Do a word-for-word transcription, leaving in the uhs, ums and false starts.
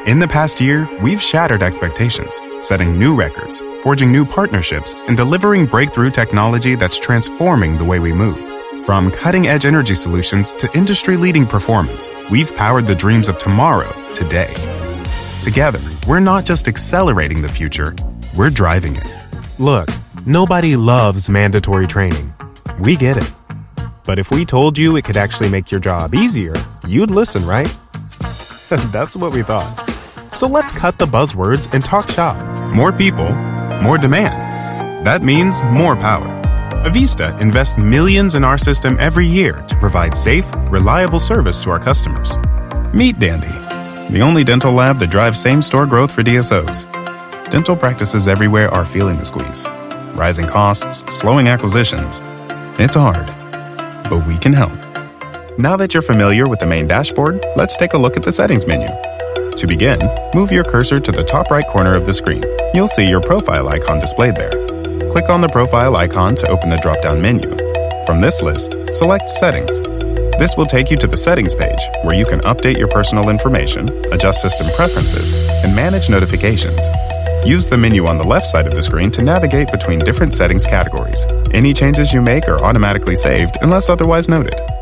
In the past year, we've shattered expectations, setting new records, forging new partnerships, and delivering breakthrough technology that's transforming the way we move. From cutting-edge energy solutions to industry-leading performance, we've powered the dreams of tomorrow, today. Together, we're not just accelerating the future, we're driving it. Look, nobody loves mandatory training. We get it. But if we told you it could actually make your job easier, you'd listen, right? That's what we thought. So let's cut the buzzwords and talk shop. More people, more demand. That means more power. Avista invests millions in our system every year to provide safe, reliable service to our customers. Meet Dandy, the only dental lab that drives same-store growth for D S Os. Dental practices everywhere are feeling the squeeze. Rising costs, slowing acquisitions. It's hard, but we can help. Now that you're familiar with the main dashboard, let's take a look at the settings menu. To begin, move your cursor to the top right corner of the screen. You'll see your profile icon displayed there. Click on the profile icon to open the drop-down menu. From this list, select Settings. This will take you to the Settings page, where you can update your personal information, adjust system preferences, and manage notifications. Use the menu on the left side of the screen to navigate between different settings categories. Any changes you make are automatically saved unless otherwise noted.